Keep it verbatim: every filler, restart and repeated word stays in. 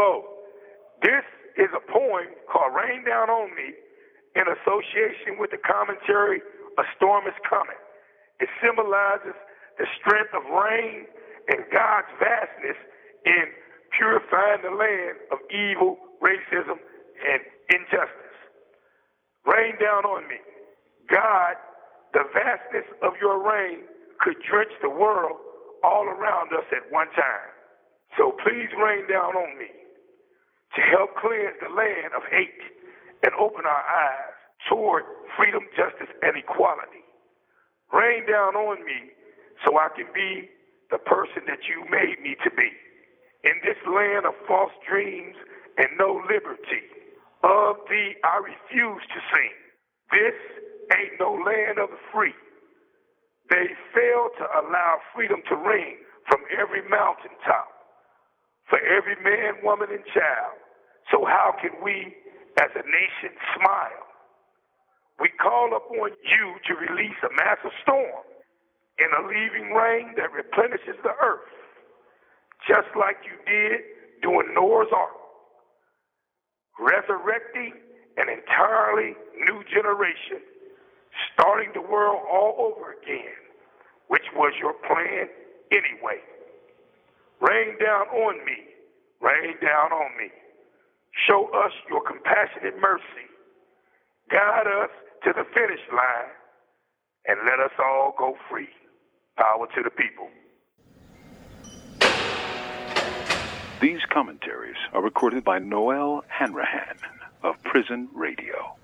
Hello. This is a poem called Rain Down on Me in association with the commentary A Storm is Coming. It symbolizes the strength of rain and God's vastness in purifying the land of evil, racism, and injustice. Rain down on me. God, the vastness of your rain could drench the world all around us at one time. So please rain down on me to help cleanse the land of hate and open our eyes toward freedom, justice, and equality. Rain down on me so I can be the person that you made me to be. In this land of false dreams and no liberty, of thee I refuse to sing. This ain't no land of the free. They fail to allow freedom to ring from every mountaintop, for every man, woman, and child. So how can we, as a nation, smile? We call upon you to release a massive storm and a leaving rain that replenishes the earth, just like you did during Noah's Ark, resurrecting an entirely new generation, starting the world all over again, which was your plan anyway. Rain down on me, rain down on me. Show us your compassionate mercy. Guide us to the finish line and let us all go free. Power to the people. These commentaries are recorded by Noel Hanrahan of Prison Radio.